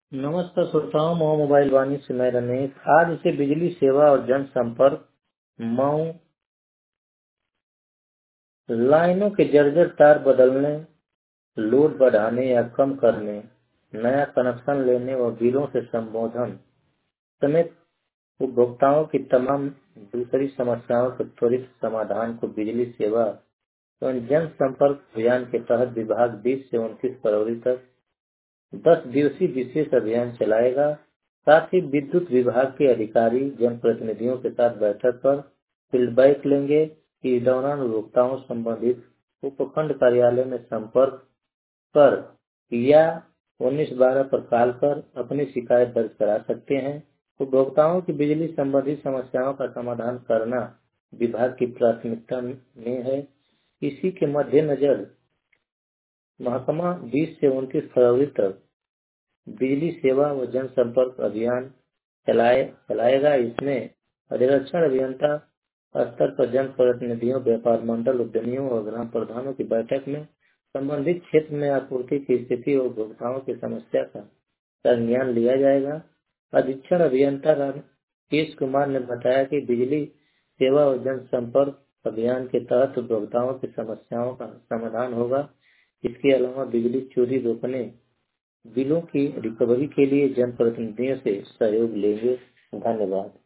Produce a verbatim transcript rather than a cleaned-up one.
नमस्कार श्रोताओं, मऊ मोबाइल वाणी से मैं रमेश। आज से बिजली सेवा और जनसंपर्क मऊ लाइनों के जर्जर तार बदलने, लोड बढ़ाने या कम करने, नया कनेक्शन लेने व बिलों से संबोधन समेत उपभोक्ताओं की तमाम दूसरी समस्याओं के त्वरित समाधान को बिजली सेवा एवं जनसंपर्क अभियान के तहत विभाग बीस से उनतीस फरवरी तक दस दिवसीय विशेष अभियान चलाएगा। साथ ही विद्युत विभाग के अधिकारी जनप्रतिनिधियों के साथ बैठक कर फीडबैक लेंगे। इस दौरान उपभोक्ताओं संबंधित उपखंड कार्यालय में संपर्क कर या उन्नीस बारह पर कॉल कर अपनी शिकायत दर्ज करा सकते हैं। उपभोक्ताओं की बिजली संबंधी समस्याओं का समाधान करना विभाग की प्राथमिकता में है। इसी के मद्देनजर महकमा बीस से उनतीस फरवरी तक बिजली सेवा व जनसंपर्क अभियान चलाए चलाएगा। इसमें अधिरक्षण अभियंता स्तर पर जनप्रतिनिधियों, व्यापार मंडल, उद्यमियों और ग्राम प्रधानों की बैठक में संबंधित क्षेत्र में आपूर्ति की स्थिति और उपभोक्ताओं की समस्या का संज्ञान लिया जाएगा। अधीक्षण अभियंता राकेश कुमार ने बताया कि बिजली सेवा और जनसंपर्क अभियान के तहत उपभोक्ताओं की समस्याओं का समाधान होगा। इसके अलावा बिजली चोरी रोकने, बिलों की रिकवरी के लिए जनप्रतिनिधियों से सहयोग लेंगे। धन्यवाद।